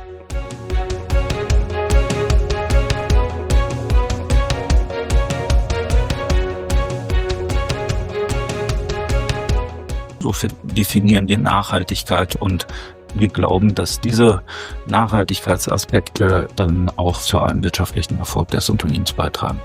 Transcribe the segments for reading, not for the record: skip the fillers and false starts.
So definieren wir Nachhaltigkeit und wir glauben, dass diese Nachhaltigkeitsaspekte dann auch zu einem wirtschaftlichen Erfolg des Unternehmens beitragen.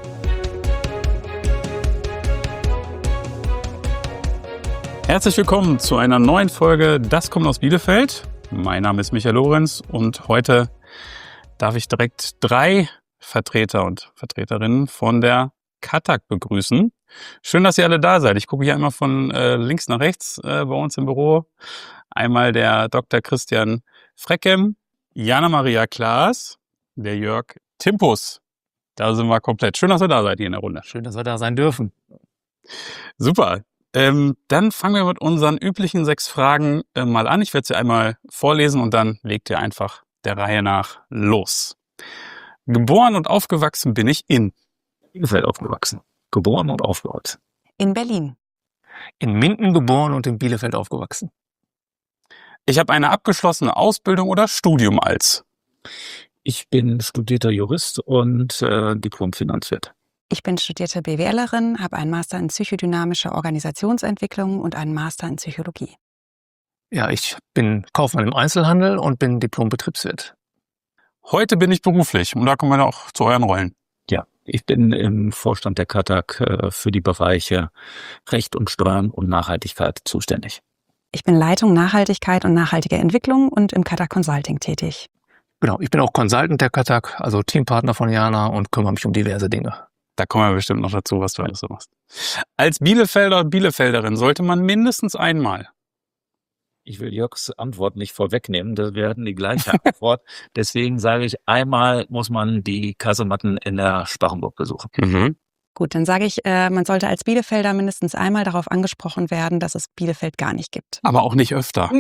Herzlich willkommen zu einer neuen Folge Das kommt aus Bielefeld. Mein Name ist Michael Lorenz und heute darf ich direkt 3 Vertreter und Vertreterinnen von der Katak begrüßen. Schön, dass ihr alle da seid. Ich gucke hier einmal von links nach rechts bei uns im Büro. Einmal der Dr. Christian Freckem, Jana-Maria Klaas, der Jörg Timpus. Da sind wir komplett. Schön, dass ihr da seid hier in der Runde. Schön, dass wir da sein dürfen. Super. Dann fangen wir mit unseren üblichen 6 Fragen mal an. Ich werde sie einmal vorlesen und dann legt ihr einfach der Reihe nach los. Geboren und aufgewachsen bin ich in Bielefeld aufgewachsen. Geboren und aufgewachsen. In Berlin. In Minden geboren und in Bielefeld aufgewachsen. Ich habe eine abgeschlossene Ausbildung oder Studium als Ich bin studierter Jurist und Diplom-Finanzwirt. Ich bin studierte BWLerin, habe einen Master in psychodynamische Organisationsentwicklung und einen Master in Psychologie. Ja, ich bin Kaufmann im Einzelhandel und bin Diplom-Betriebswirt. Heute bin ich beruflich und da kommen wir auch zu euren Rollen. Ja, ich bin im Vorstand der Katak für die Bereiche Recht und Steuern und Nachhaltigkeit zuständig. Ich bin Leitung Nachhaltigkeit und nachhaltige Entwicklung und im Katak Consulting tätig. Genau, ich bin auch Consultant der Katak, also Teampartner von Jana und kümmere mich um diverse Dinge. Da kommen wir bestimmt noch dazu, was du alles so machst. Als Bielefelder und Bielefelderin sollte man mindestens einmal. Ich will Jörgs Antwort nicht vorwegnehmen, das werden die gleiche Antwort. Deswegen sage ich, einmal muss man die Kasematten in der Sparrenburg besuchen. Mhm. Gut, dann sage ich, man sollte als Bielefelder mindestens einmal darauf angesprochen werden, dass es Bielefeld gar nicht gibt. Aber auch nicht öfter.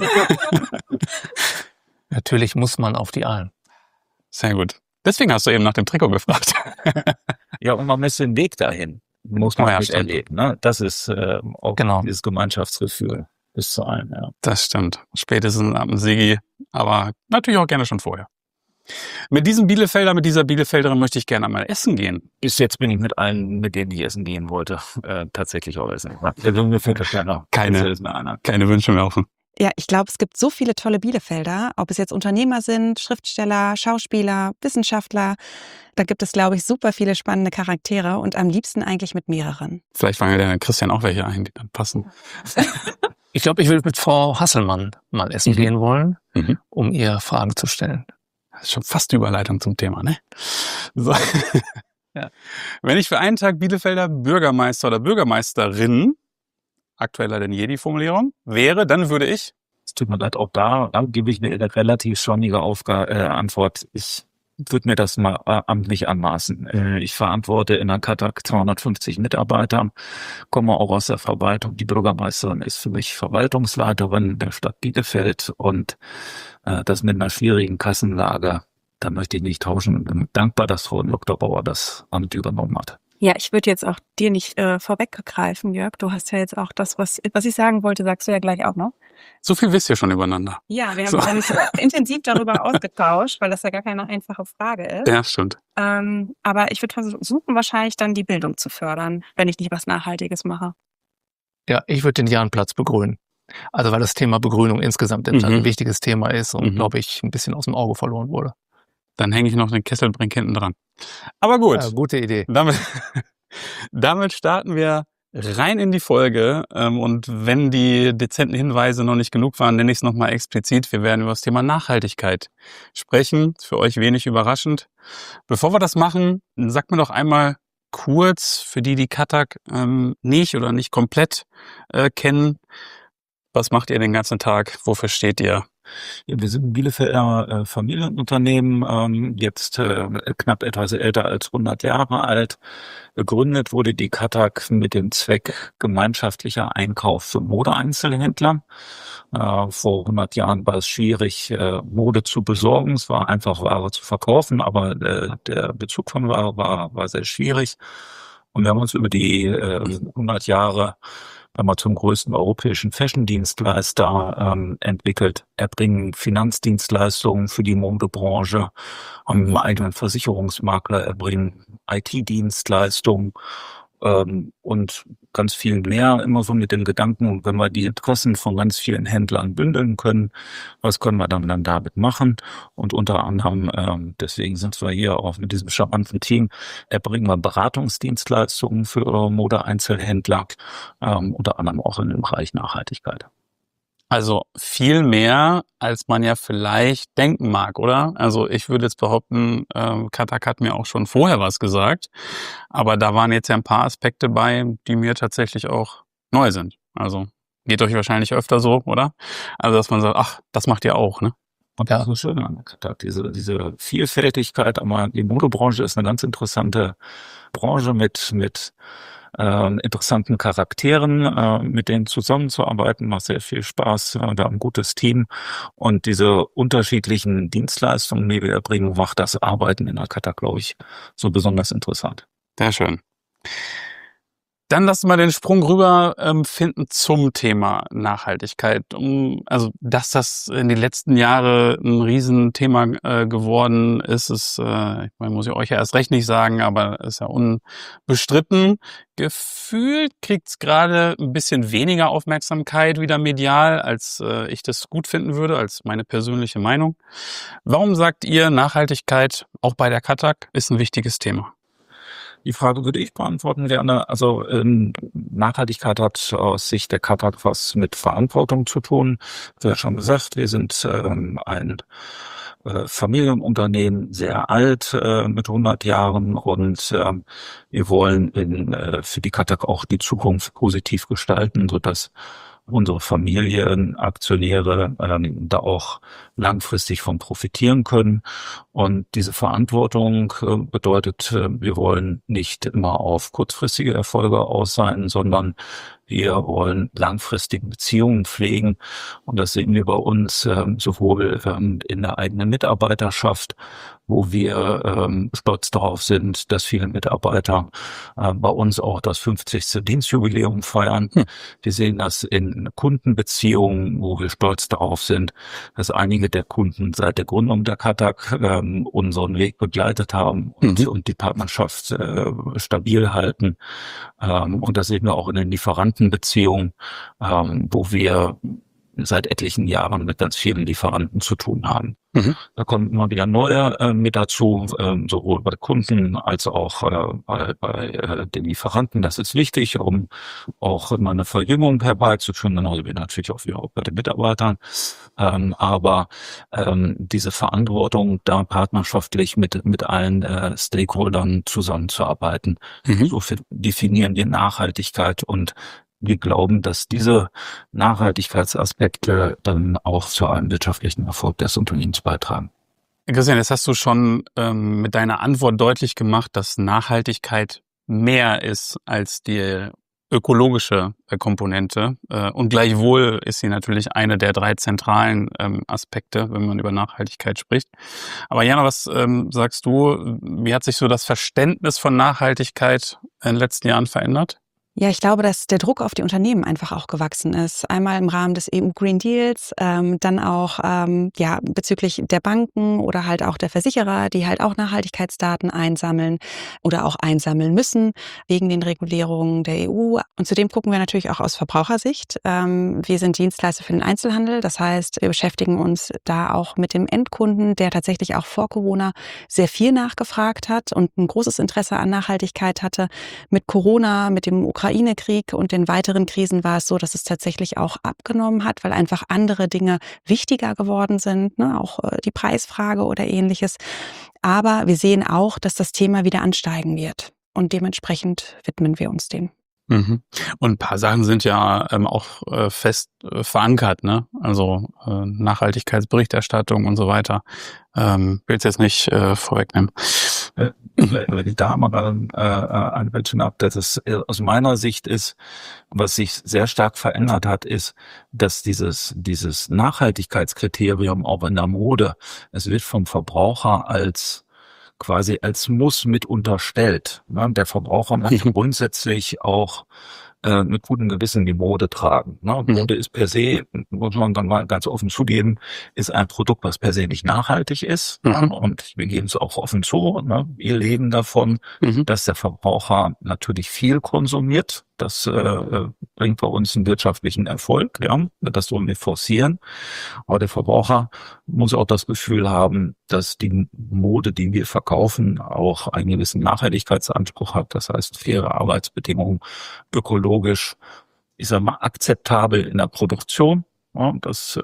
Natürlich muss man auf die Alm. Sehr gut. Deswegen hast du eben nach dem Trikot gefragt. Ja, und man muss den Weg dahin, muss man erleben. Ne? Das ist auch Genau. dieses Gemeinschaftsgefühl bis zu allem. Ja. Das stimmt. Spätestens am Sigi, aber natürlich auch gerne schon vorher. Mit dieser Bielefelderin möchte ich gerne einmal essen gehen. Bis jetzt bin ich mit allen, mit denen ich essen gehen wollte, tatsächlich auch essen. Mir fällt das keiner. Keine Wünsche mehr offen. Ja, ich glaube, es gibt so viele tolle Bielefelder, ob es jetzt Unternehmer sind, Schriftsteller, Schauspieler, Wissenschaftler. Da gibt es, glaube ich, super viele spannende Charaktere und am liebsten eigentlich mit mehreren. Vielleicht fangen ja der Christian auch welche ein, die dann passen. Ich glaube, ich würde mit Frau Hasselmann mal essen gehen wollen, um ihr Fragen zu stellen. Das ist schon fast die Überleitung zum Thema, ne? So. Ja. Wenn ich für einen Tag Bielefelder Bürgermeister oder Bürgermeisterin, aktueller denn je die Formulierung, wäre, dann würde ich... Es tut mir leid, auch da gebe ich eine relativ schwammige Antwort. Ich würde mir das mal amtlich anmaßen. Ich verantworte in der Katak 250 Mitarbeiter, komme auch aus der Verwaltung. Die Bürgermeisterin ist für mich Verwaltungsleiterin der Stadt Bielefeld und das mit einer schwierigen Kassenlage, da möchte ich nicht tauschen und bin dankbar, dass Frau Dr. Bauer das Amt übernommen hat. Ja, ich würde jetzt auch dir nicht vorweggreifen, Jörg. Du hast ja jetzt auch das, was ich sagen wollte, sagst du ja gleich auch noch. So viel wisst ihr schon übereinander. Ja, wir haben uns intensiv darüber ausgetauscht, weil das ja gar keine einfache Frage ist. Ja, stimmt. Aber ich würde versuchen, wahrscheinlich dann die Bildung zu fördern, wenn ich nicht was Nachhaltiges mache. Ja, ich würde den Jahnplatz begrünen. Also weil das Thema Begrünung insgesamt ein wichtiges Thema ist und, glaube ich, ein bisschen aus dem Auge verloren wurde. Dann hänge ich noch den Kesselbrink hinten dran. Aber gut. Ja, gute Idee. Damit starten wir rein in die Folge. Und wenn die dezenten Hinweise noch nicht genug waren, nenne ich es nochmal explizit. Wir werden über das Thema Nachhaltigkeit sprechen. Ist für euch wenig überraschend. Bevor wir das machen, sagt mir doch einmal kurz, für die Katak nicht oder nicht komplett kennen, was macht ihr den ganzen Tag? Wofür steht ihr? Ja, wir sind ein Bielefelder Familienunternehmen, jetzt knapp etwas älter als 100 Jahre alt. Gegründet wurde die Katak mit dem Zweck gemeinschaftlicher Einkauf für Modeeinzelhändler. Vor 100 Jahren war es schwierig, Mode zu besorgen. Es war einfach, Ware zu verkaufen, aber der Bezug von Ware war sehr schwierig. Und wir haben uns über die 100 Jahre einmal zum größten europäischen Fashion-Dienstleister entwickelt, erbringen Finanzdienstleistungen für die Modebranche, haben einen eigenen Versicherungsmakler, erbringen IT-Dienstleistungen und ganz viel mehr, immer so mit dem Gedanken, wenn wir die Interessen von ganz vielen Händlern bündeln können, was können wir dann damit machen? Und unter anderem, deswegen sind wir hier auch mit diesem charmanten Team, erbringen wir Beratungsdienstleistungen für Mode-Einzelhändler, unter anderem auch in dem Bereich Nachhaltigkeit. Also viel mehr, als man ja vielleicht denken mag, oder? Also ich würde jetzt behaupten, Katak hat mir auch schon vorher was gesagt, aber da waren jetzt ja ein paar Aspekte bei, die mir tatsächlich auch neu sind. Also geht euch wahrscheinlich öfter so, oder? Also dass man sagt, ach, das macht ihr auch, ne? Und das ist schön an Katak, diese Vielfältigkeit, aber die Modebranche ist eine ganz interessante Branche mit interessanten Charakteren, mit denen zusammenzuarbeiten, macht sehr viel Spaß. Wir haben ein gutes Team und diese unterschiedlichen Dienstleistungen, die wir erbringen, macht das Arbeiten in der Katak, glaube ich, so besonders interessant. Sehr schön. Dann lass uns mal den Sprung rüber finden zum Thema Nachhaltigkeit. Also, dass das in den letzten Jahren ein Riesenthema geworden ist, ich meine, muss ich euch ja erst recht nicht sagen, aber ist ja unbestritten. Gefühlt kriegt's gerade ein bisschen weniger Aufmerksamkeit wieder medial, als ich das gut finden würde, als meine persönliche Meinung. Warum sagt ihr, Nachhaltigkeit auch bei der Katak ist ein wichtiges Thema? Die Frage würde ich beantworten gerne. Also Nachhaltigkeit hat aus Sicht der Katak was mit Verantwortung zu tun. Wie schon gesagt, wir sind ein Familienunternehmen, sehr alt, mit 100 Jahren und wir wollen für die Katak auch die Zukunft positiv gestalten, sodass unsere Familienaktionäre da auch langfristig von profitieren können. Und diese Verantwortung bedeutet, wir wollen nicht immer auf kurzfristige Erfolge aus sein, sondern wir wollen langfristige Beziehungen pflegen. Und das sehen wir bei uns sowohl in der eigenen Mitarbeiterschaft, wo wir stolz darauf sind, dass viele Mitarbeiter bei uns auch das 50. Dienstjubiläum feiern. Wir sehen das in Kundenbeziehungen, wo wir stolz darauf sind, dass einige der Kunden seit der Gründung der Katak unseren Weg begleitet haben und die Partnerschaft stabil halten. Und das sehen wir auch in den Lieferantenbeziehungen, wo wir seit etlichen Jahren mit ganz vielen Lieferanten zu tun haben. Da kommen immer wieder neue mit dazu, sowohl bei Kunden als auch bei den Lieferanten. Das ist wichtig, um auch immer eine Verjüngung herbeizuführen, genauso wie natürlich auch bei den Mitarbeitern. Aber diese Verantwortung, da partnerschaftlich mit allen Stakeholdern zusammenzuarbeiten, so definieren wir Nachhaltigkeit und wir glauben, dass diese Nachhaltigkeitsaspekte dann auch zu einem wirtschaftlichen Erfolg des Unternehmens beitragen. Christian, jetzt hast du schon mit deiner Antwort deutlich gemacht, dass Nachhaltigkeit mehr ist als die ökologische Komponente. Und gleichwohl ist sie natürlich eine der 3 zentralen Aspekte, wenn man über Nachhaltigkeit spricht. Aber Jana, was sagst du, wie hat sich so das Verständnis von Nachhaltigkeit in den letzten Jahren verändert? Ja, ich glaube, dass der Druck auf die Unternehmen einfach auch gewachsen ist. Einmal im Rahmen des EU Green Deals, dann auch bezüglich der Banken oder halt auch der Versicherer, die halt auch Nachhaltigkeitsdaten einsammeln oder auch einsammeln müssen wegen den Regulierungen der EU. Und zudem gucken wir natürlich auch aus Verbrauchersicht. Wir sind Dienstleister für den Einzelhandel. Das heißt, wir beschäftigen uns da auch mit dem Endkunden, der tatsächlich auch vor Corona sehr viel nachgefragt hat und ein großes Interesse an Nachhaltigkeit hatte. Mit Corona, mit dem Ukraine-Krieg und den weiteren Krisen war es so, dass es tatsächlich auch abgenommen hat, weil einfach andere Dinge wichtiger geworden sind, ne? Auch die Preisfrage oder Ähnliches. Aber wir sehen auch, dass das Thema wieder ansteigen wird und dementsprechend widmen wir uns dem. Und ein paar Sachen sind ja auch fest verankert, ne? Also Nachhaltigkeitsberichterstattung und so weiter. Will es jetzt nicht vorwegnehmen. Wenn ich da mal einwenden habe, dass es aus meiner Sicht ist, was sich sehr stark verändert hat, ist, dass dieses Nachhaltigkeitskriterium auch in der Mode, es wird vom Verbraucher quasi als Muss mit unterstellt. Der Verbraucher möchte grundsätzlich auch mit gutem Gewissen die Mode tragen. Ne? Mode ist per se, muss man dann mal ganz offen zugeben, ist ein Produkt, was per se nicht nachhaltig ist. Und wir geben es auch offen zu. Ne? Wir leben davon, dass der Verbraucher natürlich viel konsumiert. Das bringt bei uns einen wirtschaftlichen Erfolg. Ja? Das wollen wir forcieren. Aber der Verbraucher muss auch das Gefühl haben, dass die Mode, die wir verkaufen, auch einen gewissen Nachhaltigkeitsanspruch hat. Das heißt, faire Arbeitsbedingungen, ökologisch, ich sag mal, akzeptabel in der Produktion. Ja, dass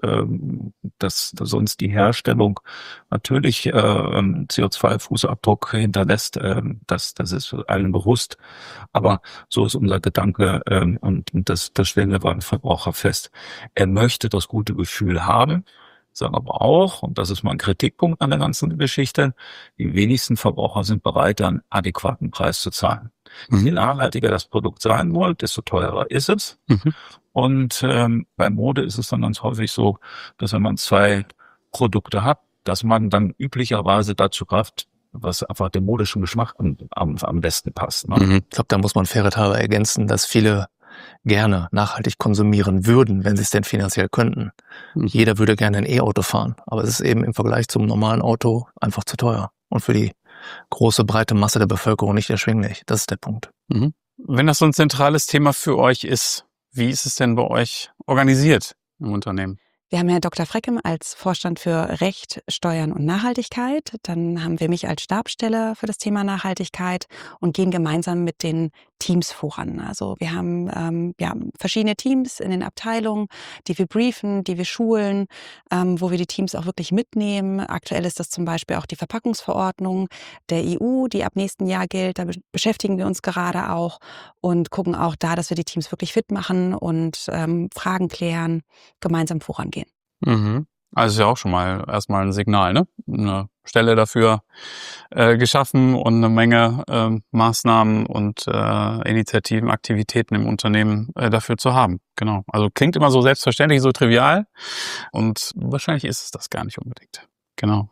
sonst die Herstellung natürlich CO2-Fußabdruck hinterlässt, das ist allen bewusst. Aber so ist unser Gedanke und das stellen wir beim Verbraucher fest. Er möchte das gute Gefühl haben, sagen aber auch, und das ist mal ein Kritikpunkt an der ganzen Geschichte, die wenigsten Verbraucher sind bereit, einen adäquaten Preis zu zahlen. Je nachhaltiger das Produkt sein soll, desto teurer ist es. Und bei Mode ist es dann ganz häufig so, dass wenn man 2 Produkte hat, dass man dann üblicherweise dazu greift, was einfach dem modischen Geschmack am besten passt. Ne? Ich glaube, da muss man fairerhalber ergänzen, dass viele gerne nachhaltig konsumieren würden, wenn sie es denn finanziell könnten. Jeder würde gerne ein E-Auto fahren, aber es ist eben im Vergleich zum normalen Auto einfach zu teuer und für die große, breite Masse der Bevölkerung nicht erschwinglich. Das ist der Punkt. Wenn das so ein zentrales Thema für euch ist, wie ist es denn bei euch organisiert im Unternehmen? Wir haben Herrn Dr. Freckem als Vorstand für Recht, Steuern und Nachhaltigkeit. Dann haben wir mich als Stabsstelle für das Thema Nachhaltigkeit und gehen gemeinsam mit den Teams voran. Also wir haben verschiedene Teams in den Abteilungen, die wir briefen, die wir schulen, wo wir die Teams auch wirklich mitnehmen. Aktuell ist das zum Beispiel auch die Verpackungsverordnung der EU, die ab nächsten Jahr gilt. Da beschäftigen wir uns gerade auch und gucken auch da, dass wir die Teams wirklich fit machen und Fragen klären, gemeinsam vorangehen. Also ist ja auch schon mal erstmal ein Signal, ne? Eine Stelle dafür geschaffen und eine Menge Maßnahmen und Initiativen, Aktivitäten im Unternehmen dafür zu haben. Genau. Also klingt immer so selbstverständlich, so trivial und wahrscheinlich ist es das gar nicht unbedingt. Genau.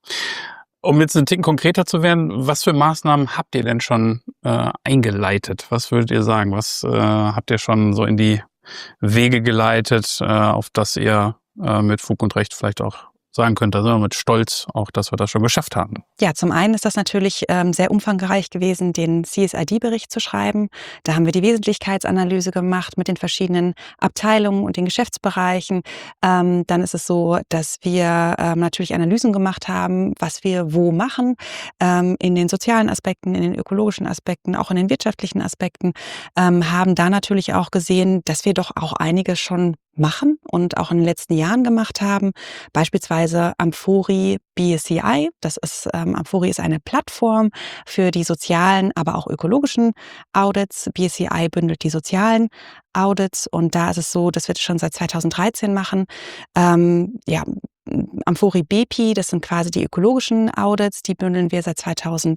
Um jetzt einen Ticken konkreter zu werden, was für Maßnahmen habt ihr denn schon eingeleitet? Was würdet ihr sagen? Was habt ihr schon so in die Wege geleitet, auf das ihr mit Fug und Recht vielleicht auch sagen könnt, da sind wir mit Stolz auch, dass wir das schon geschafft haben? Ja, zum einen ist das natürlich sehr umfangreich gewesen, den CSRD-Bericht zu schreiben. Da haben wir die Wesentlichkeitsanalyse gemacht mit den verschiedenen Abteilungen und den Geschäftsbereichen. Dann ist es so, dass wir natürlich Analysen gemacht haben, was wir wo machen, in den sozialen Aspekten, in den ökologischen Aspekten, auch in den wirtschaftlichen Aspekten, haben da natürlich auch gesehen, dass wir doch auch einiges schon machen und auch in den letzten Jahren gemacht haben. Beispielsweise Amfori BSCI. Amfori ist eine Plattform für die sozialen, aber auch ökologischen Audits. BSCI bündelt die sozialen Audits und da ist es so, dass wir das schon seit 2013 machen. Amfori BEPI, das sind quasi die ökologischen Audits, die bündeln wir seit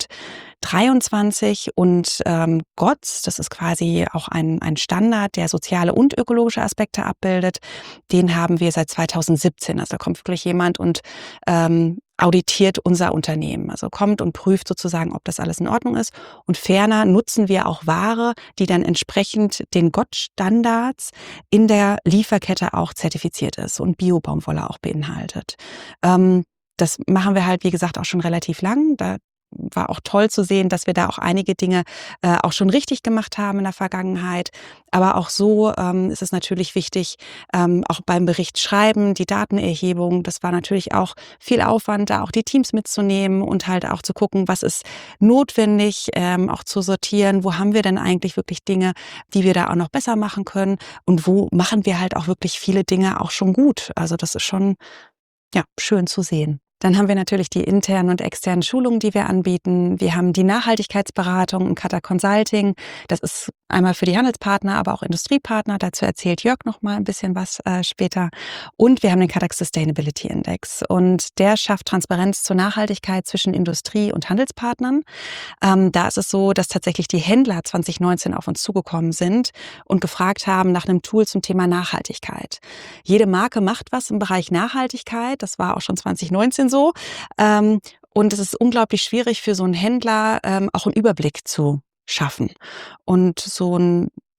2023 und GOTS, das ist quasi auch ein Standard, der soziale und ökologische Aspekte abbildet, den haben wir seit 2017. Also da kommt wirklich jemand und auditiert unser Unternehmen. Also kommt und prüft sozusagen, ob das alles in Ordnung ist. Und ferner nutzen wir auch Ware, die dann entsprechend den GOTS-Standards in der Lieferkette auch zertifiziert ist und Bio-Baumwolle auch beinhaltet. Das machen wir halt, wie gesagt, auch schon relativ lang. Da war auch toll zu sehen, dass wir da auch einige Dinge auch schon richtig gemacht haben in der Vergangenheit. Aber auch so ist es natürlich wichtig, auch beim Bericht schreiben, die Datenerhebung, das war natürlich auch viel Aufwand, da auch die Teams mitzunehmen und halt auch zu gucken, was ist notwendig, auch zu sortieren, wo haben wir denn eigentlich wirklich Dinge, die wir da auch noch besser machen können und wo machen wir halt auch wirklich viele Dinge auch schon gut. Also das ist schon schön zu sehen. Dann haben wir natürlich die internen und externen Schulungen, die wir anbieten. Wir haben die Nachhaltigkeitsberatung im Qatar Consulting. Das ist einmal für die Handelspartner, aber auch Industriepartner. Dazu erzählt Jörg noch mal ein bisschen was später. Und wir haben den Qatar Sustainability Index. Und der schafft Transparenz zur Nachhaltigkeit zwischen Industrie- und Handelspartnern. Da ist es so, dass tatsächlich die Händler 2019 auf uns zugekommen sind und gefragt haben nach einem Tool zum Thema Nachhaltigkeit. Jede Marke macht was im Bereich Nachhaltigkeit. Das war auch schon 2019 so. Und es ist unglaublich schwierig für so einen Händler, auch einen Überblick zu schaffen. Und so ein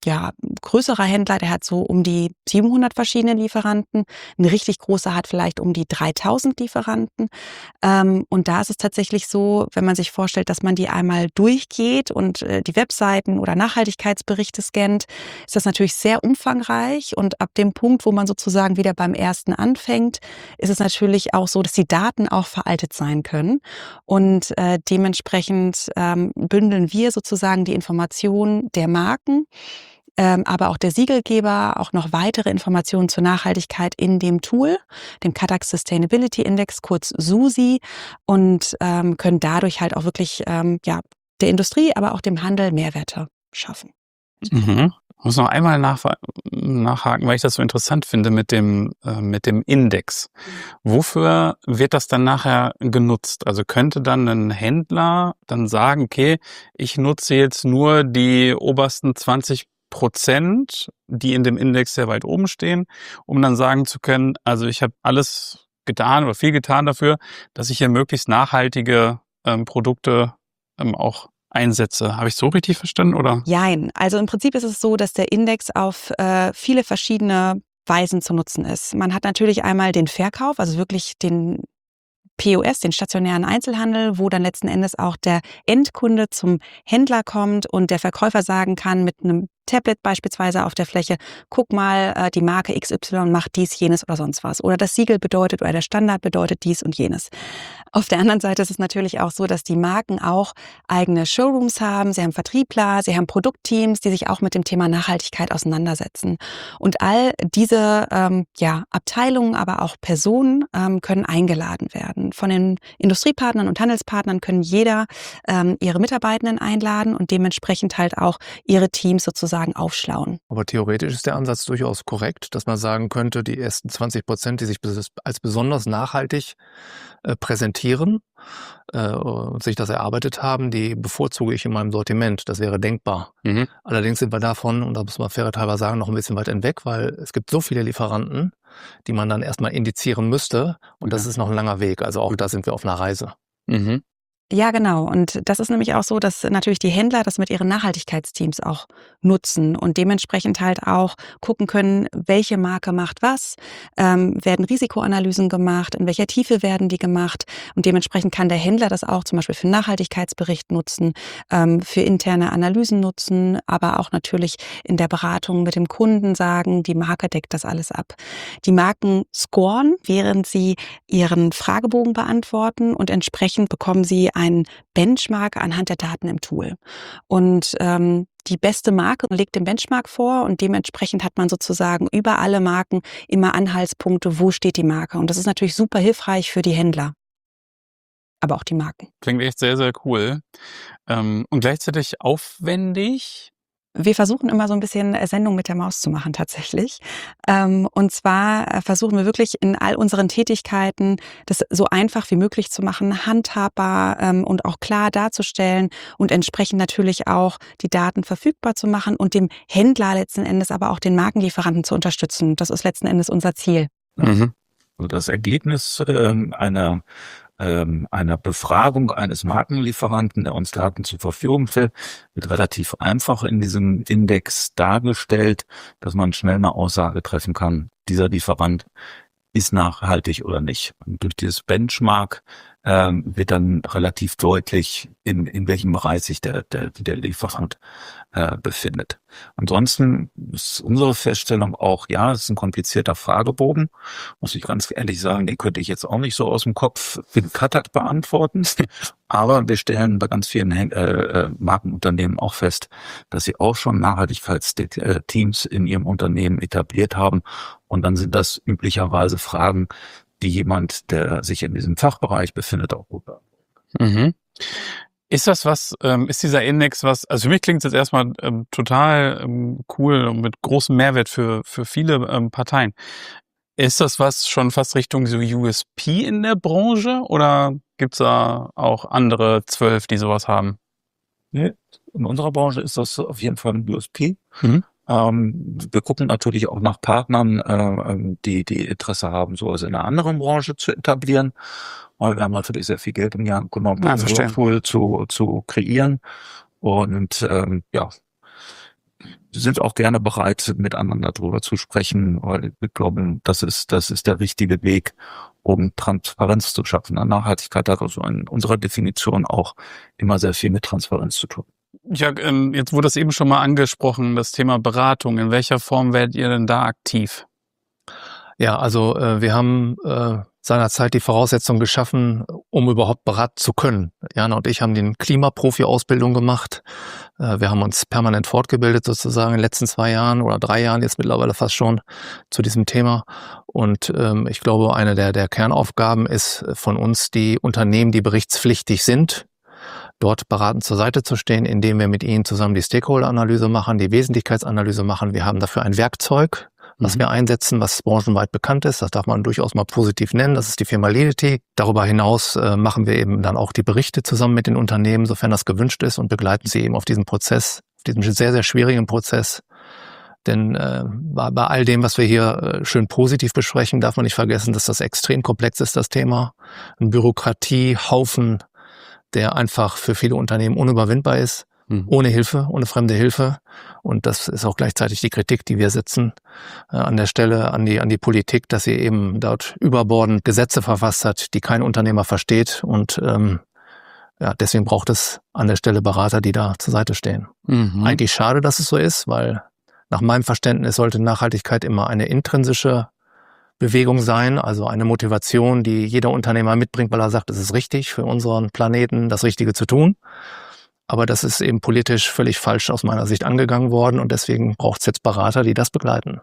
größerer Händler, der hat so um die 700 verschiedene Lieferanten. Ein richtig großer hat vielleicht um die 3000 Lieferanten. Und da ist es tatsächlich so, wenn man sich vorstellt, dass man die einmal durchgeht und die Webseiten oder Nachhaltigkeitsberichte scannt, ist das natürlich sehr umfangreich. Und ab dem Punkt, wo man sozusagen wieder beim ersten anfängt, ist es natürlich auch so, dass die Daten auch veraltet sein können. Und dementsprechend bündeln wir sozusagen die Informationen der Marken, aber auch der Siegelgeber, auch noch weitere Informationen zur Nachhaltigkeit in dem Tool, dem Katax Sustainability Index, kurz SUSI, und können dadurch halt auch wirklich der Industrie, aber auch dem Handel Mehrwerte schaffen. Mhm. Ich muss noch einmal nachhaken, weil ich das so interessant finde mit dem Index. Wofür wird das dann nachher genutzt? Also könnte dann ein Händler dann sagen, okay, ich nutze jetzt nur die obersten 20%, die in dem Index sehr weit oben stehen, um dann sagen zu können, also ich habe alles getan oder viel getan dafür, dass ich hier möglichst nachhaltige Produkte auch einsetze. Habe ich so richtig verstanden, oder? Jein. Also im Prinzip ist es so, dass der Index auf viele verschiedene Weisen zu nutzen ist. Man hat natürlich einmal den Verkauf, also wirklich den POS, den stationären Einzelhandel, wo dann letzten Endes auch der Endkunde zum Händler kommt und der Verkäufer sagen kann mit einem Tablet beispielsweise auf der Fläche, guck mal, die Marke XY macht dies, jenes oder sonst was. Oder das Siegel bedeutet oder der Standard bedeutet dies und jenes. Auf der anderen Seite ist es natürlich auch so, dass die Marken auch eigene Showrooms haben. Sie haben Vertriebler, sie haben Produktteams, die sich auch mit dem Thema Nachhaltigkeit auseinandersetzen. Und all diese Abteilungen, aber auch Personen können eingeladen werden. Von den Industriepartnern und Handelspartnern können jeder ihre Mitarbeitenden einladen und dementsprechend halt auch ihre Teams sozusagen aufschlauen. Aber theoretisch ist der Ansatz durchaus korrekt, dass man sagen könnte, die ersten 20%, die sich als besonders nachhaltig präsentieren und sich das erarbeitet haben, die bevorzuge ich in meinem Sortiment. Das wäre denkbar. Mhm. Allerdings sind wir davon, und da muss man fairerweise sagen, noch ein bisschen weit hinweg, weil es gibt so viele Lieferanten, die man dann erstmal indizieren müsste. Und das ist noch ein langer Weg. Also auch da sind wir auf einer Reise. Mhm. Ja, genau. Und das ist nämlich auch so, dass natürlich die Händler das mit ihren Nachhaltigkeitsteams auch nutzen und dementsprechend halt auch gucken können, welche Marke macht was, werden Risikoanalysen gemacht, in welcher Tiefe werden die gemacht, und dementsprechend kann der Händler das auch zum Beispiel für einen Nachhaltigkeitsbericht nutzen, für interne Analysen nutzen, aber auch natürlich in der Beratung mit dem Kunden sagen, die Marke deckt das alles ab. Die Marken scoren, während sie ihren Fragebogen beantworten, und entsprechend bekommen sie einen Benchmark anhand der Daten im Tool. Und die beste Marke legt den Benchmark vor, und dementsprechend hat man sozusagen über alle Marken immer Anhaltspunkte, wo steht die Marke. Und das ist natürlich super hilfreich für die Händler, aber auch die Marken. Klingt echt sehr, sehr cool. Und gleichzeitig aufwendig. Wir versuchen immer so ein bisschen Sendung mit der Maus zu machen tatsächlich. Und zwar versuchen wir wirklich in all unseren Tätigkeiten das so einfach wie möglich zu machen, handhabbar und auch klar darzustellen und entsprechend natürlich auch die Daten verfügbar zu machen und dem Händler letzten Endes aber auch den Markenlieferanten zu unterstützen. Das ist letzten Endes unser Ziel. Mhm. Also das Ergebnis einer Befragung eines Markenlieferanten, der uns Daten zur Verfügung stellt, wird relativ einfach in diesem Index dargestellt, dass man schnell eine Aussage treffen kann, dieser Lieferant ist nachhaltig oder nicht. Und durch dieses Benchmark wird dann relativ deutlich, in welchem Bereich sich der Lieferant befindet. Ansonsten ist unsere Feststellung auch, ja, es ist ein komplizierter Fragebogen. Muss ich ganz ehrlich sagen, den könnte ich jetzt auch nicht so aus dem Kopf mit Katax beantworten. Aber wir stellen bei ganz vielen Markenunternehmen auch fest, dass sie auch schon Nachhaltigkeitsteams in ihrem Unternehmen etabliert haben. Und dann sind das üblicherweise Fragen, die jemand, der sich in diesem Fachbereich befindet, auch gut beantwortet. Mhm. Ist das ist dieser Index was, also für mich klingt es jetzt erstmal total cool und mit großem Mehrwert für viele Parteien. Ist das was schon fast Richtung so USP in der Branche, oder gibt's da auch andere 12, die sowas haben? Nee, in unserer Branche ist das auf jeden Fall ein USP. Mhm. Wir gucken natürlich auch nach Partnern, die Interesse haben, sowas in einer anderen Branche zu etablieren. Weil wir haben natürlich sehr viel Geld im Jahr genommen, um so zu kreieren. Und sind auch gerne bereit, miteinander darüber zu sprechen, weil wir glauben, das ist der richtige Weg, um Transparenz zu schaffen. Nachhaltigkeit hat also in unserer Definition auch immer sehr viel mit Transparenz zu tun. Ja, jetzt wurde es eben schon mal angesprochen, das Thema Beratung. In welcher Form werdet ihr denn da aktiv? Ja, also wir haben seinerzeit die Voraussetzungen geschaffen, um überhaupt beraten zu können. Jana und ich haben die Klimaprofi-Ausbildung gemacht. Wir haben uns permanent fortgebildet sozusagen in den letzten 2 Jahren oder 3 Jahren jetzt mittlerweile fast schon zu diesem Thema. Und ich glaube, eine der Kernaufgaben ist von uns, die Unternehmen, die berichtspflichtig sind, dort beratend zur Seite zu stehen, indem wir mit ihnen zusammen die Stakeholder-Analyse machen, die Wesentlichkeitsanalyse machen. Wir haben dafür ein Werkzeug, was wir einsetzen, was branchenweit bekannt ist. Das darf man durchaus mal positiv nennen. Das ist die Firma Ledity. Darüber hinaus machen wir eben dann auch die Berichte zusammen mit den Unternehmen, sofern das gewünscht ist, und begleiten sie eben auf diesem Prozess, auf diesem sehr, sehr schwierigen Prozess. Denn bei all dem, was wir hier schön positiv besprechen, darf man nicht vergessen, dass das extrem komplex ist, das Thema. Ein Bürokratiehaufen, der einfach für viele Unternehmen unüberwindbar ist, ohne Hilfe, ohne fremde Hilfe. Und das ist auch gleichzeitig die Kritik, die wir setzen an der Stelle an die Politik, dass sie eben dort überbordend Gesetze verfasst hat, die kein Unternehmer versteht. Und deswegen braucht es an der Stelle Berater, die da zur Seite stehen. Eigentlich schade, dass es so ist, weil nach meinem Verständnis sollte Nachhaltigkeit immer eine intrinsische Bewegung sein, also eine Motivation, die jeder Unternehmer mitbringt, weil er sagt, es ist richtig für unseren Planeten, das Richtige zu tun. Aber das ist eben politisch völlig falsch aus meiner Sicht angegangen worden, und deswegen braucht es jetzt Berater, die das begleiten.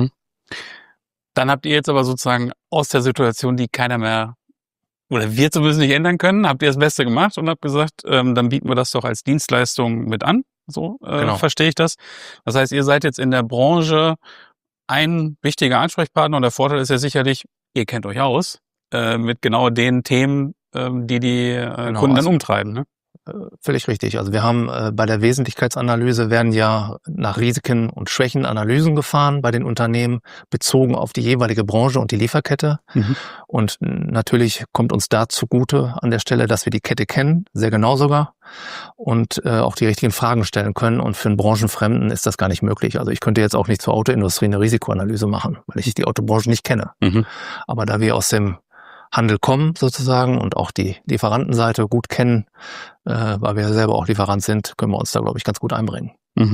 Dann habt ihr jetzt aber sozusagen aus der Situation, die keiner mehr oder wir zumindest nicht ändern können, habt ihr das Beste gemacht und habt gesagt, dann bieten wir das doch als Dienstleistung mit an. So Genau. Verstehe ich das. Das heißt, ihr seid jetzt in der Branche ein wichtiger Ansprechpartner, und der Vorteil ist ja sicherlich, ihr kennt euch aus mit genau den Themen, die Kunden dann umtreiben. Ne? Völlig richtig. Also wir haben bei der Wesentlichkeitsanalyse werden ja nach Risiken und Schwächen Analysen gefahren bei den Unternehmen, bezogen auf die jeweilige Branche und die Lieferkette. Und natürlich kommt uns da zugute an der Stelle, dass wir die Kette kennen, sehr genau sogar, und auch die richtigen Fragen stellen können. Und für einen Branchenfremden ist das gar nicht möglich. Also ich könnte jetzt auch nicht zur Autoindustrie eine Risikoanalyse machen, weil ich die Autobranche nicht kenne. Aber da wir aus dem Handel kommen sozusagen und auch die Lieferantenseite gut kennen, weil wir selber auch Lieferant sind, können wir uns da, glaube ich, ganz gut einbringen.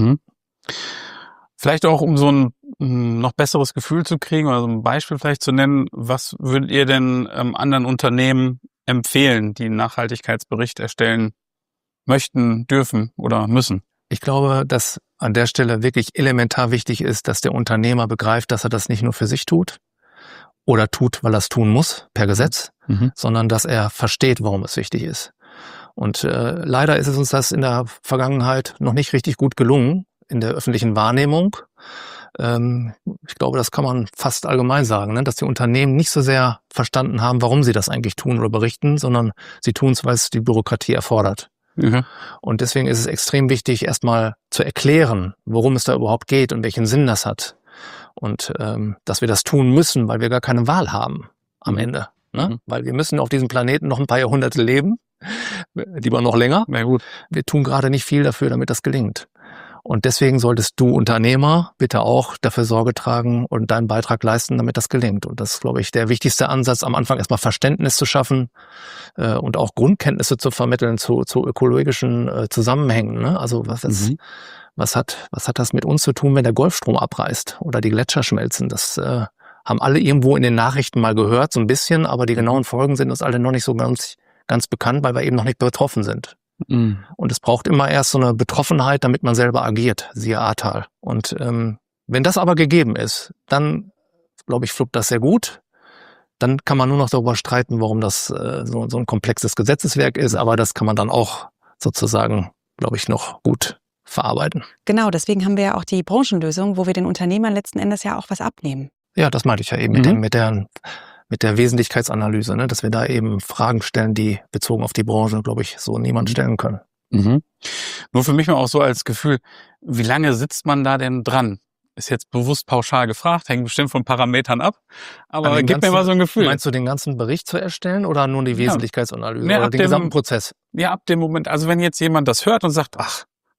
Vielleicht auch, um so ein noch besseres Gefühl zu kriegen oder so ein Beispiel vielleicht zu nennen, was würdet ihr denn anderen Unternehmen empfehlen, die einen Nachhaltigkeitsbericht erstellen möchten, dürfen oder müssen? Ich glaube, dass an der Stelle wirklich elementar wichtig ist, dass der Unternehmer begreift, dass er das nicht nur für sich tut oder tut, weil er es tun muss, per Gesetz, sondern dass er versteht, warum es wichtig ist. Und leider ist es uns das in der Vergangenheit noch nicht richtig gut gelungen, in der öffentlichen Wahrnehmung. Ich glaube, das kann man fast allgemein sagen, ne? Dass die Unternehmen nicht so sehr verstanden haben, warum sie das eigentlich tun oder berichten, sondern sie tun es, weil es die Bürokratie erfordert. Und deswegen ist es extrem wichtig, erstmal zu erklären, worum es da überhaupt geht und welchen Sinn das hat. Und dass wir das tun müssen, weil wir gar keine Wahl haben am Ende. Ne? Weil wir müssen auf diesem Planeten noch ein paar Jahrhunderte leben, lieber noch länger. Ja, gut. Wir tun gerade nicht viel dafür, damit das gelingt. Und deswegen solltest du Unternehmer bitte auch dafür Sorge tragen und deinen Beitrag leisten, damit das gelingt. Und das ist, glaube ich, der wichtigste Ansatz, am Anfang erstmal Verständnis zu schaffen und auch Grundkenntnisse zu vermitteln zu ökologischen Zusammenhängen. Ne? Also was hat das mit uns zu tun, wenn der Golfstrom abreißt oder die Gletscher schmelzen? Das haben alle irgendwo in den Nachrichten mal gehört, so ein bisschen, aber die genauen Folgen sind uns alle noch nicht so ganz bekannt, weil wir eben noch nicht betroffen sind. Und es braucht immer erst so eine Betroffenheit, damit man selber agiert, siehe Ahrtal. Und wenn das aber gegeben ist, dann, glaube ich, fluppt das sehr gut. Dann kann man nur noch darüber streiten, warum das so ein komplexes Gesetzeswerk ist, aber das kann man dann auch sozusagen, glaube ich, noch gut verarbeiten. Genau, deswegen haben wir ja auch die Branchenlösung, wo wir den Unternehmern letzten Endes ja auch was abnehmen. Ja, das meinte ich ja eben mit der Wesentlichkeitsanalyse, ne? Dass wir da eben Fragen stellen, die bezogen auf die Branche, glaube ich, so niemand stellen können. Nur für mich mal auch so als Gefühl, wie lange sitzt man da denn dran? Ist jetzt bewusst pauschal gefragt, hängt bestimmt von Parametern ab, aber gib mir mal so ein Gefühl. Meinst du den ganzen Bericht zu erstellen oder nur die Wesentlichkeitsanalyse oder den gesamten Prozess? Ja, ab dem Moment, also wenn jetzt jemand das hört und sagt, ach,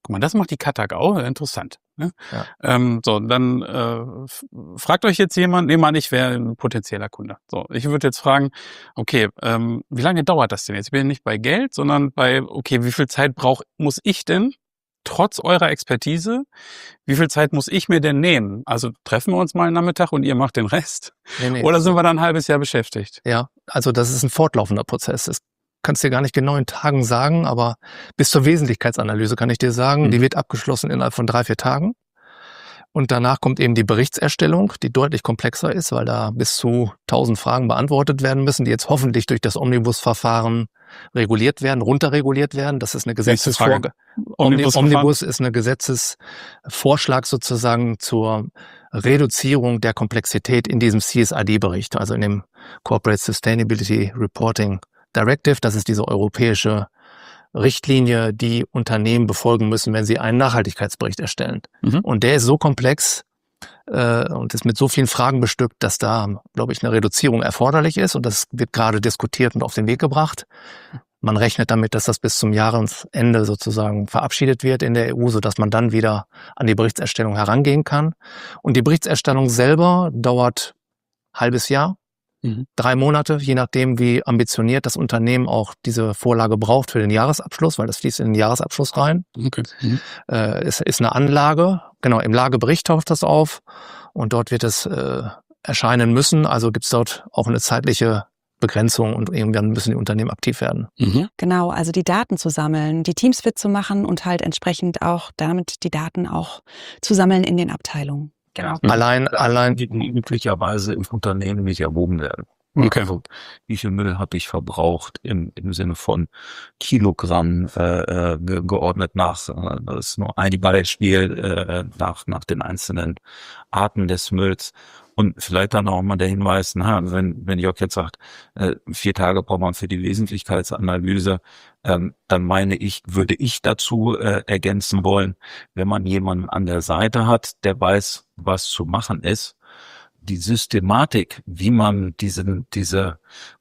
Guck mal, das macht die Katak auch, interessant. Ne? Ja. So, dann fragt euch jetzt jemand, nehmen wir an, ich wäre ein potenzieller Kunde. So, ich würde jetzt fragen, okay, wie lange dauert das denn jetzt? Ich bin nicht bei Geld, sondern bei, okay, wie viel Zeit muss ich denn, trotz eurer Expertise, wie viel Zeit muss ich mir denn nehmen? Also treffen wir uns mal einen Nachmittag und ihr macht den Rest? Nee. Oder sind wir dann ein halbes Jahr beschäftigt? Ja, also das ist ein fortlaufender Prozess. Das kannst dir gar nicht genau in Tagen sagen, aber bis zur Wesentlichkeitsanalyse kann ich dir sagen, die wird abgeschlossen innerhalb von 3-4 Tagen. Und danach kommt eben die Berichtserstellung, die deutlich komplexer ist, weil da bis zu 1000 Fragen beantwortet werden müssen, die jetzt hoffentlich durch das Omnibus-Verfahren reguliert werden, runterreguliert werden. Das ist eine Gesetzesvorgabe. Omnibus ist eine Gesetzesvorschlag sozusagen zur Reduzierung der Komplexität in diesem CSRD-Bericht, also in dem Corporate Sustainability Reporting Directive. Das ist diese europäische Richtlinie, die Unternehmen befolgen müssen, wenn sie einen Nachhaltigkeitsbericht erstellen. Und der ist so komplex und ist mit so vielen Fragen bestückt, dass da, glaube ich, eine Reduzierung erforderlich ist. Und das wird gerade diskutiert und auf den Weg gebracht. Man rechnet damit, dass das bis zum Jahresende sozusagen verabschiedet wird in der EU, sodass man dann wieder an die Berichtserstellung herangehen kann. Und die Berichtserstellung selber dauert ein halbes Jahr. 3 Monate, je nachdem, wie ambitioniert das Unternehmen auch diese Vorlage braucht für den Jahresabschluss, weil das fließt in den Jahresabschluss rein. Okay. Ist eine Anlage, genau, im Lagebericht taucht das auf und dort wird es erscheinen müssen. Also gibt es dort auch eine zeitliche Begrenzung und irgendwann müssen die Unternehmen aktiv werden. Genau, also die Daten zu sammeln, die Teams fit zu machen und halt entsprechend auch damit die Daten auch zu sammeln in den Abteilungen. Genau. Allein die üblicherweise im Unternehmen nicht erhoben werden. Okay. Also, wie viel Müll habe ich verbraucht im Sinne von Kilogramm geordnet nach, das ist nur ein Beispiel, nach den einzelnen Arten des Mülls. Und vielleicht dann auch mal der Hinweis, wenn Jörg jetzt sagt, 4 Tage braucht man für die Wesentlichkeitsanalyse, dann würde ich dazu ergänzen wollen, wenn man jemanden an der Seite hat, der weiß, was zu machen ist, die Systematik, wie man diese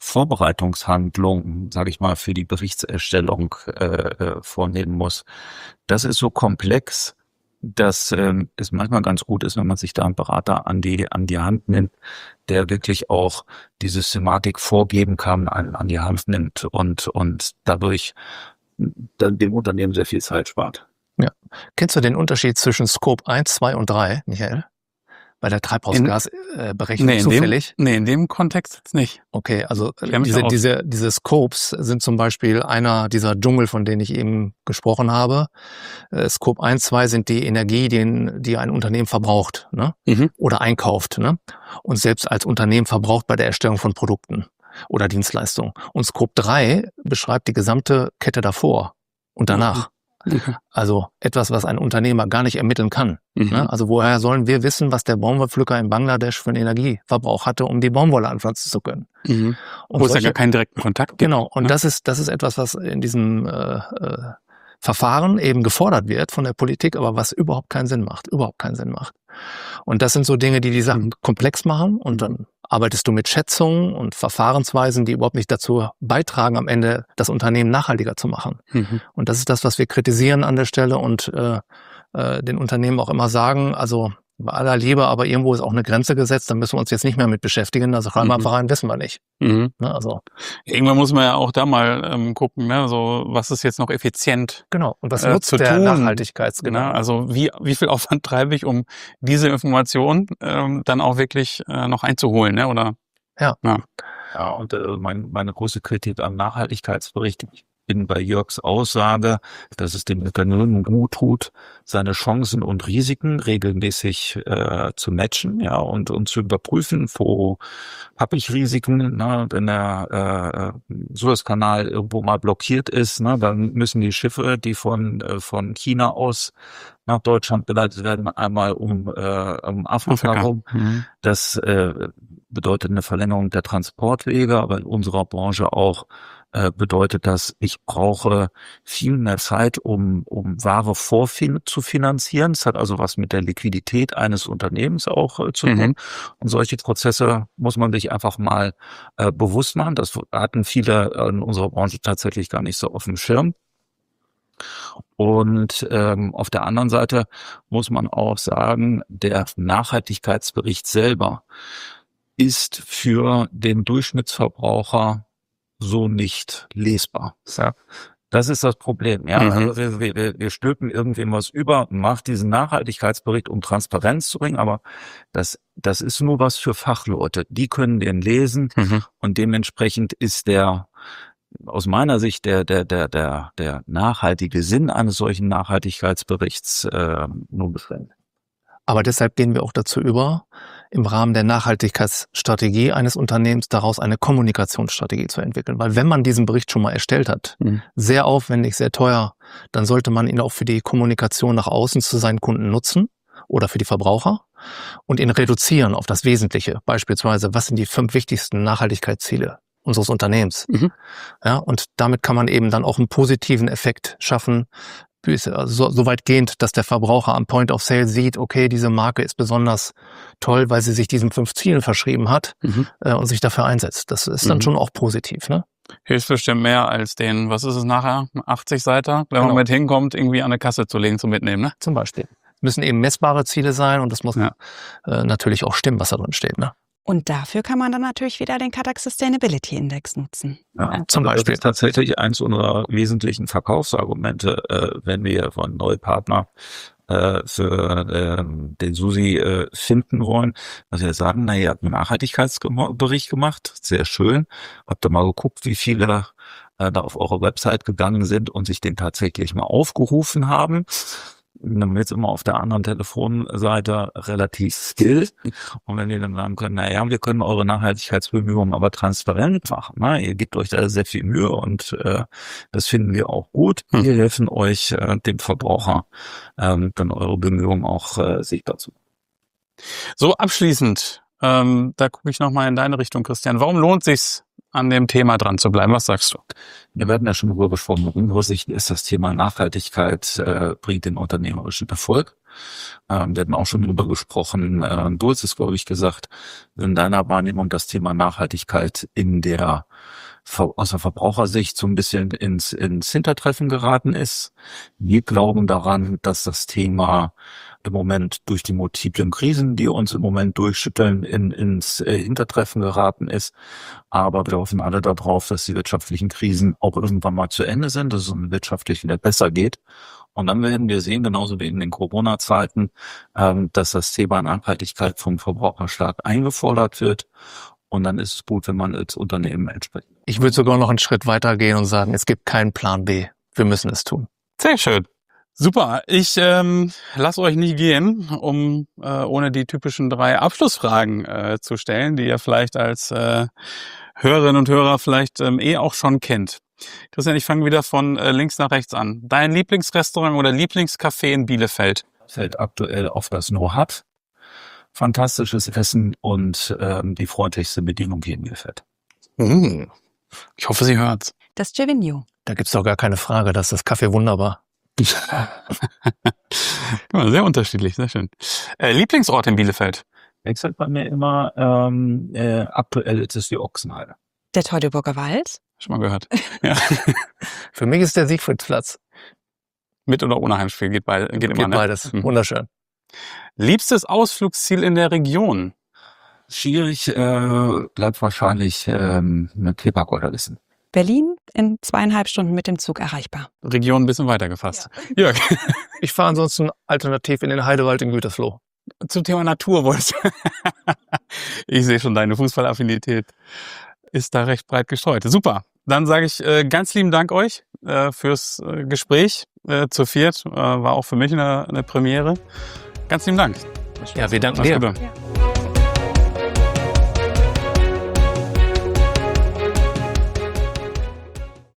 Vorbereitungshandlung, sage ich mal, für die Berichtserstellung vornehmen muss, das ist so komplex, dass es manchmal ganz gut ist, wenn man sich da einen Berater an die Hand nimmt, der wirklich auch die Systematik vorgeben kann, an die Hand nimmt und dadurch dann dem Unternehmen sehr viel Zeit spart. Ja. Kennst du den Unterschied zwischen Scope 1, 2 und 3, Michael? Bei der Treibhausgasberechnung zufällig? In dem Kontext jetzt nicht. Okay, also diese Scopes sind zum Beispiel einer dieser Dschungel, von denen ich eben gesprochen habe. Scope 1, 2 sind die Energie, die ein Unternehmen verbraucht, ne? Oder einkauft, ne? Und selbst als Unternehmen verbraucht bei der Erstellung von Produkten oder Dienstleistungen. Und Scope 3 beschreibt die gesamte Kette davor und danach. Also etwas, was ein Unternehmer gar nicht ermitteln kann. Ne? Also woher sollen wir wissen, was der Baumwollpflücker in Bangladesch für einen Energieverbrauch hatte, um die Baumwolle anpflanzen zu können? Und wo es ja gar keinen direkten Kontakt gibt. Genau, und das ist etwas, was in diesem Verfahren eben gefordert wird von der Politik, aber was überhaupt keinen Sinn macht. Und das sind so Dinge, die Sachen komplex machen und dann arbeitest du mit Schätzungen und Verfahrensweisen, die überhaupt nicht dazu beitragen, am Ende das Unternehmen nachhaltiger zu machen. Und das ist das, was wir kritisieren an der Stelle und den Unternehmen auch immer sagen, also bei aller Liebe, aber irgendwo ist auch eine Grenze gesetzt, da müssen wir uns jetzt nicht mehr mit beschäftigen, also schreiben wir einfach rein, wissen wir nicht. Ne, also. Irgendwann muss man ja auch da mal gucken, ne, so was ist jetzt noch effizient. Genau, und was nutzt der Nachhaltigkeitsgedanke? Ne, also wie viel Aufwand treibe ich, um diese Information dann auch wirklich noch einzuholen, ne? Oder? Ja. Ja, und meine große Kritik am Nachhaltigkeitsbericht, ich bin bei Jörgs Aussage, dass es dem Unternehmen gut tut, seine Chancen und Risiken regelmäßig zu matchen, ja, und zu überprüfen, wo habe ich Risiken, ne, wenn der Suezkanal irgendwo mal blockiert ist, ne, dann müssen die Schiffe, die von China aus nach Deutschland geleitet werden, einmal um Afrika herum. Das bedeutet eine Verlängerung der Transportwege, aber in unserer Branche auch bedeutet das, ich brauche viel mehr Zeit, um Ware zu finanzieren. Es hat also was mit der Liquidität eines Unternehmens auch zu tun. Und solche Prozesse muss man sich einfach mal bewusst machen. Das hatten viele in unserer Branche tatsächlich gar nicht so auf dem Schirm. Und auf der anderen Seite muss man auch sagen, der Nachhaltigkeitsbericht selber ist für den Durchschnittsverbraucher so nicht lesbar. Ja. Das ist das Problem. Ja, also wir stülpen irgendwem was über, macht diesen Nachhaltigkeitsbericht, um Transparenz zu bringen, aber das ist nur was für Fachleute. Die können den lesen und dementsprechend ist aus meiner Sicht der nachhaltige Sinn eines solchen Nachhaltigkeitsberichts nur beschränkt. Aber deshalb gehen wir auch dazu über, im Rahmen der Nachhaltigkeitsstrategie eines Unternehmens daraus eine Kommunikationsstrategie zu entwickeln. Weil wenn man diesen Bericht schon mal erstellt hat, sehr aufwendig, sehr teuer, dann sollte man ihn auch für die Kommunikation nach außen zu seinen Kunden nutzen oder für die Verbraucher und ihn reduzieren auf das Wesentliche. Beispielsweise, was sind die 5 wichtigsten Nachhaltigkeitsziele unseres Unternehmens? Ja, und damit kann man eben dann auch einen positiven Effekt schaffen, so weitgehend, dass der Verbraucher am Point of Sale sieht, okay, diese Marke ist besonders toll, weil sie sich diesen 5 Zielen verschrieben hat und sich dafür einsetzt. Das ist dann schon auch positiv, ne? Hilft bestimmt mehr als den, was ist es nachher, 80 Seiter, wenn man mit hinkommt, irgendwie an eine Kasse zu legen, zum Mitnehmen, ne? Zum Beispiel. Müssen eben messbare Ziele sein und das muss natürlich auch stimmen, was da drin steht, ne? Und dafür kann man dann natürlich wieder den Katak Sustainability Index nutzen. Ja, zum Beispiel. Das ist tatsächlich eins unserer wesentlichen Verkaufsargumente, wenn wir von Neupartner für den SUSI finden wollen, dass wir sagen, ihr habt einen Nachhaltigkeitsbericht gemacht, sehr schön. Habt ihr mal geguckt, wie viele da auf eure Website gegangen sind und sich den tatsächlich mal aufgerufen haben? Dann wird es immer auf der anderen Telefonseite relativ still. Und wenn wir dann sagen können, wir können eure Nachhaltigkeitsbemühungen aber transparent machen. Ne? Ihr gebt euch da sehr viel Mühe und das finden wir auch gut. Wir helfen euch, dem Verbraucher, dann eure Bemühungen auch sichtbar zu machen. So, abschließend, da gucke ich nochmal in deine Richtung, Christian. Warum lohnt sich's, an dem Thema dran zu bleiben? Was sagst du? Wir werden ja schon darüber gesprochen. In unserer Sicht ist das Thema Nachhaltigkeit bringt den unternehmerischen Erfolg. Wir hatten auch schon darüber gesprochen. Du hast es, glaube ich, gesagt, in deiner Wahrnehmung das Thema Nachhaltigkeit aus der Verbrauchersicht so ein bisschen ins Hintertreffen geraten ist. Wir glauben daran, dass das Thema im Moment durch die multiplen Krisen, die uns im Moment durchschütteln, ins Hintertreffen geraten ist. Aber wir hoffen alle darauf, dass die wirtschaftlichen Krisen auch irgendwann mal zu Ende sind, dass es wirtschaftlich wieder besser geht. Und dann werden wir sehen, genauso wie in den Corona-Zeiten, dass das Thema Nachhaltigkeit vom Verbraucher stark eingefordert wird. Und dann ist es gut, wenn man als Unternehmen entsprechend. Ich würde sogar noch einen Schritt weiter gehen und sagen, es gibt keinen Plan B. Wir müssen es tun. Sehr schön. Super. Ich lasse euch nie gehen, um ohne die typischen 3 Abschlussfragen zu stellen, die ihr vielleicht als Hörerinnen und Hörer vielleicht auch schon kennt. Christian, ich fange wieder von links nach rechts an. Dein Lieblingsrestaurant oder Lieblingscafé in Bielefeld? Fällt aktuell auf das No-Hut. Fantastisches Essen und die freundlichste Bedienung hier in Bielefeld. Ich hoffe, sie hört's. Das Gervinho. Da gibt's doch gar keine Frage, das ist das Kaffee wunderbar. Sehr unterschiedlich, sehr schön. Lieblingsort in Bielefeld? Wechselt bei mir immer. Aktuell ist es die Ochsenheide. Der Teutoburger Wald. Schon mal gehört. Ja. Für mich ist der Siegfriedsplatz. Mit oder ohne Heimspiel geht immer, ne? Beides. Wunderschön. Liebstes Ausflugsziel in der Region? Schwierig, bleibt wahrscheinlich eine Klebergolderlissen. Berlin in 2,5 Stunden mit dem Zug erreichbar. Region ein bisschen weiter gefasst. Ja. Jörg. Ich fahre ansonsten alternativ in den Heidewald in Gütersloh. Zum Thema Natur wollte ich sehe schon, deine Fußballaffinität ist da recht breit gestreut. Super. Dann sage ich ganz lieben Dank euch fürs Gespräch zu viert. War auch für mich eine Premiere. Ganz lieben Dank. Ja, wir danken dir. Ja.